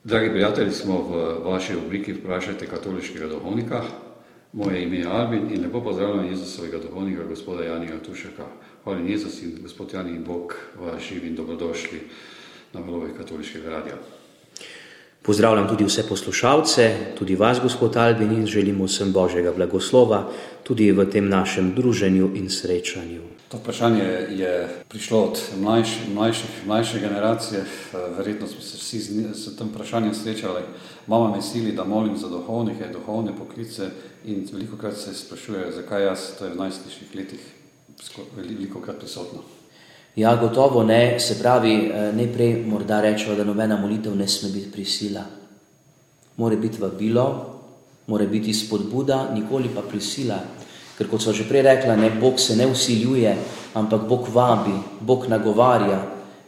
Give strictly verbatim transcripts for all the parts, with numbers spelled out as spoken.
Dragi prijatelji, smo v vaši obliki Vprašajte katoliškega duhovnika. Moje ime je Albin in lepo pozdravljam Jezusovega duhovnika, gospoda Janija Tušeka. Hvala Jezus in gospod Jani in Bog vas živi in dobrodošli na valovih katoliškega radia. Pozdravljam tudi vse poslušalce, tudi vas, gospod Albin, in želimo vsem Božjega blagoslova tudi v tem našem druženju in srečanju. To vprašanje je prišlo od mlajš, mlajših, mlajše generacije. Verjetno smo se vsi s tem vprašanjem srečali. Mama me sili, da molim za duhovnike, duhovne poklice in velikokrat se sprašujejo, zakaj jaz, to je v najstniških letih velikokrat prisotno. Ja, gotovo ne, se pravi, najprej morda rečemo, da nobena molitev ne sme biti prisila. More biti vabilo, more biti spodbuda, nikoli pa prisila. Ker kot so že prej rekla, ne, Bog se ne vsiljuje, ampak Bog vabi, Bog nagovarja,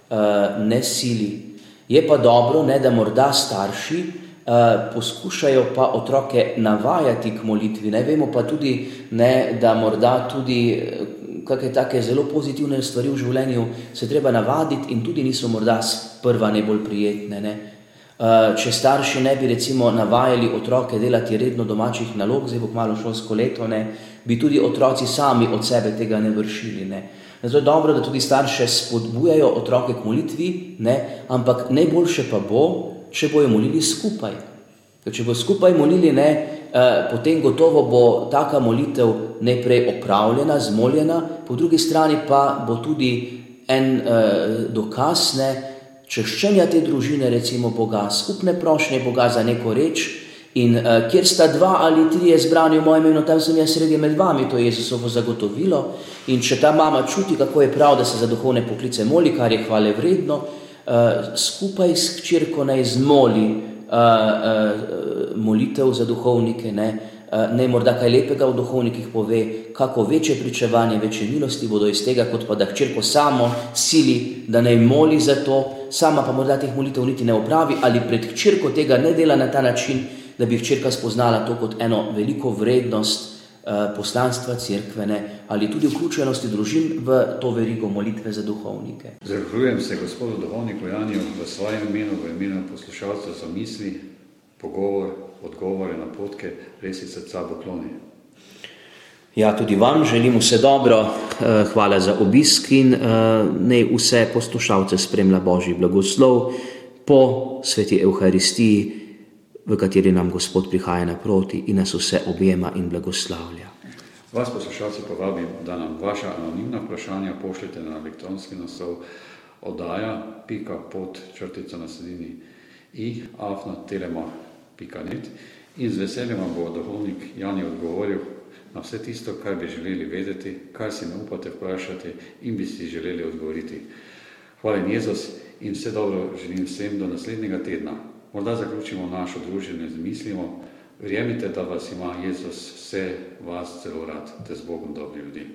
ne sili. Je pa dobro, ne, da morda starši poskušajo pa otroke navajati k molitvi. Ne, vemo pa tudi, ne, da morda tudi kakšne take zelo pozitivne stvari v življenju se treba navaditi in tudi niso morda sprva najbolj prijetne. Ne. Če starši ne bi recimo navajali otroke delati redno domačih nalog, zdaj bo kmalu šolsko leto, ne, bi tudi otroci sami od sebe tega ne vršili. Ne. Zato je dobro, da tudi starše spodbujajo otroke k molitvi, ne, ampak najboljše pa bo, če bojo molili skupaj. Ker če bo skupaj molili, ne, potem gotovo bo taka molitev najprej opravljena, zmoljena, po drugi strani pa bo tudi en dokaz, ne, češčenja te družine, recimo Boga, skupne prošnje Boga za neko reč in uh, kjer sta dva ali trije zbrani v mojem imenu, tam sem jaz sredi med vami, to je Jezusovo zagotovilo. In če ta mama čuti, kako je prav, da se za duhovne poklice moli, kar je hvale vredno, uh, skupaj s hčerko naj zmoli uh, uh, molitev za duhovnike, ne, uh, ne morda kaj lepega v duhovnikih pove, kako večje pričevanje, večje milosti bodo iz tega, kot pa da hčerko samo sili, da naj moli za to, sama pa morda teh molitev niti ne opravi ali pred hčerko tega ne dela na ta način, da bi hčerka spoznala to kot eno veliko vrednost uh, poslanstva cerkvene ali tudi vključenosti družin v to verigo molitve za duhovnike. Zahvaljujem se gospodu duhovniku Janiju v svojem imenu, v imenu poslušalcev za misli, pogovor, odgovore, napotke, res iz srca pokloni. Ja, tudi vam želim vse dobro, hvala za obisk in naj vse poslušalce spremlja Božji blagoslov po sveti Evharistiji, v kateri nam Gospod prihaja naproti in nas vse objema in blagoslavlja. Vas poslušalci povabim, da nam vaša anonimna vprašanja pošljete na elektronski naslov oddaja pika pod črtica na sredini i afna telema pika net in z veseljem vam bo duhovnik Jani odgovoril na vse tisto, kar bi želeli vedeti, kar si ne upate vprašati in bi si želeli odgovoriti. Hvala Jezus in vse dobro želim vsem do naslednjega tedna. Morda zaključimo našo druženje z mislimo, verjemite, da vas ima Jezus vse vas zelo rad, te z Bogom dobri ljudi.